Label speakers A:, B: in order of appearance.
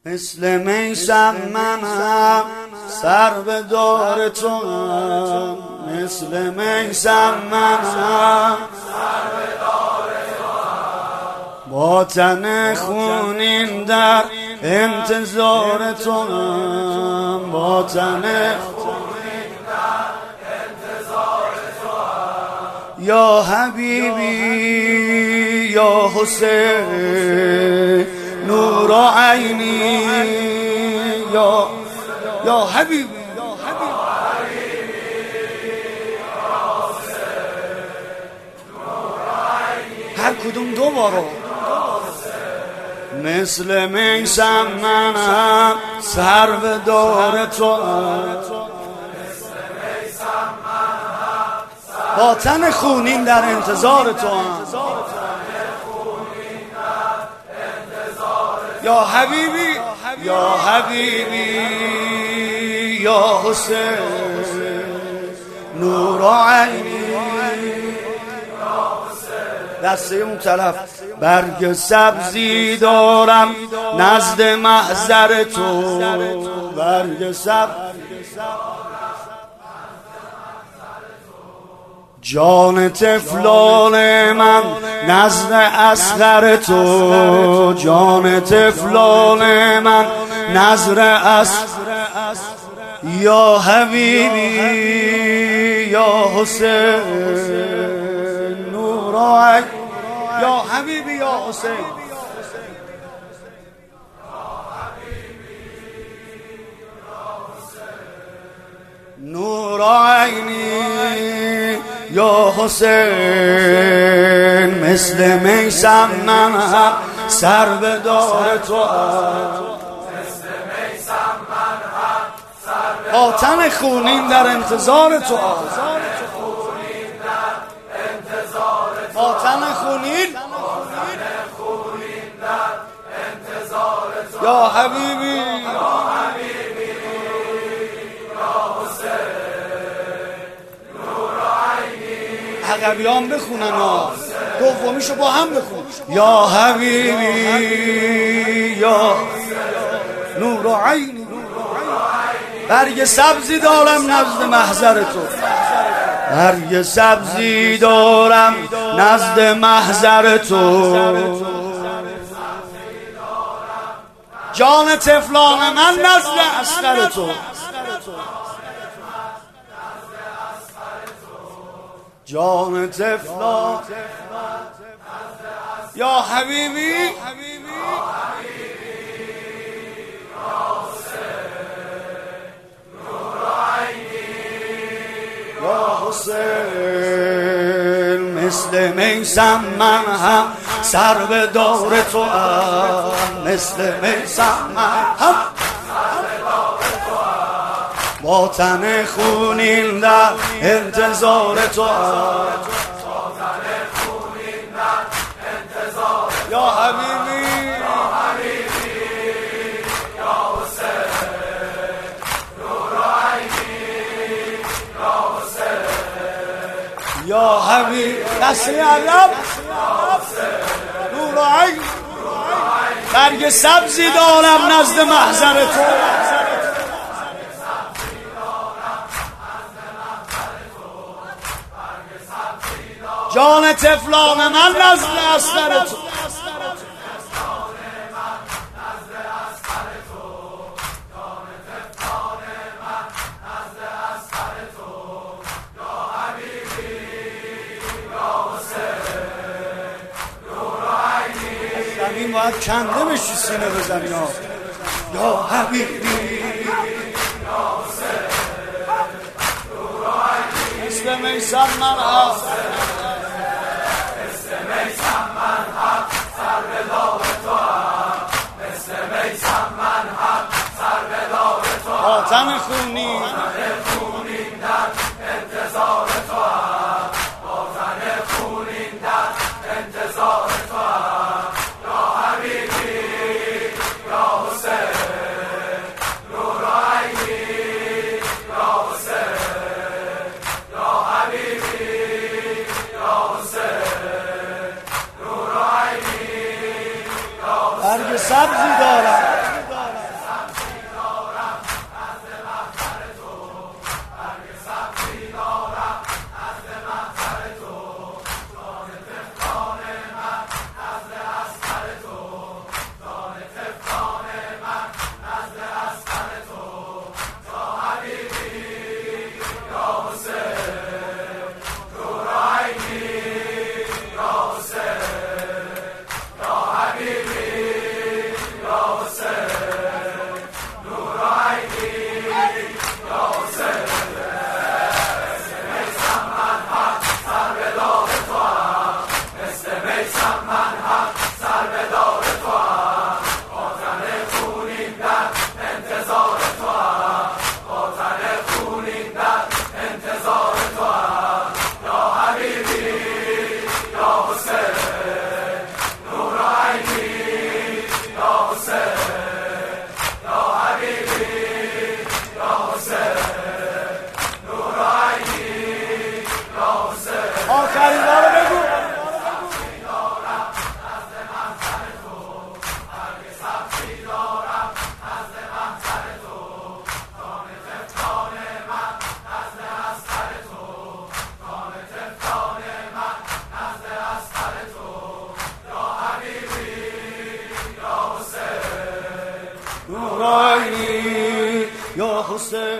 A: مثل میثم منم سر به دار تو هم، مثل میثم منم سر به دار تو هم، با تن خونین در انتظار تو هم، با تن خونین در انتظار تو هم. یا حبیبی یا حسین نور عینی یا حبیبی هر کدوم دو بارو مثل میثم منم سر به دار تو هم، با تن خونین در انتظار تو هم. یا حبیبی یا حبیبی یا حسین نور عینی. دسته اون طرف برگ سبزی دارم نزد محضر تو، برگ سبزی جان طفلان من نزد اصغر تو، جان طفلان من نزد اصغر. یا حبیبی یا حسین نور عینی. یا حبیبی یا حسین نور عینی یا حسین مثل میثم منم سر به دار تو هم، با تن خونین در انتظار تو هم، با تن خونین یا حبیبی عقبیان بخونن ها، دومیشو با هم بخون. یا حبیبی یا نور عینی. برگ سبزی دارم نزد محضر تو، برگ سبزی دارم نزد محضر تو، جان طفلان من نزد اصغر تو، جان طفلان. یا حبیبی یا حسین مثل میثم من هم سر به دار تو هم، مثل میثم من هم با تن خونین در انتظار تو هم. یا حبیبی یا حسین نور عینی یا حسین یا حبیبی دسته عرب نور عینی. برگ سبزی دارم نزد محضر تو، جان طفلان من نزد اصغر تو، زمین باید کنده بشی سینه بزنی ها. یا حبیبی یا حسین مثل میثم من هم سر به دار تو هم، مثل میثم من هم سر به دار تو هم، با تن خونین در انتظار تو هم، با تن خونین در انتظار تو هم. یا حبیبی یا حسین نور عینی یا حسین یا حبیبی خریدار بگو نورانی یا حسین